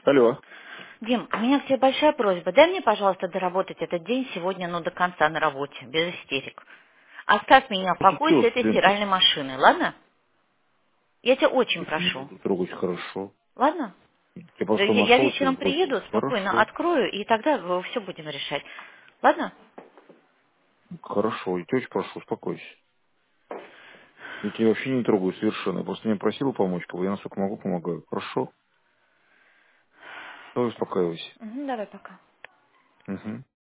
Алло. Дим, у меня к тебе большая просьба. Дай мне, пожалуйста, доработать этот день сегодня, но до конца на работе, без истерик. Оставь меня в покое с Пошутила, этой студентка. стиральной машиной, ладно? Я тебя очень Я не прошу. буду трогать, хорошо. Ладно? Я просто Я нашел тебя вечером вроде. приеду, спокойно Хорошо. открою, и тогда все будем решать. Ладно? Хорошо. Я тебя очень прошу, успокойся. Я тебя вообще не трогаю совершенно. Я просто меня просил помочь, кого я насколько могу помогаю. Хорошо? Давай успокаивайся. Мгм, давай пока. Угу.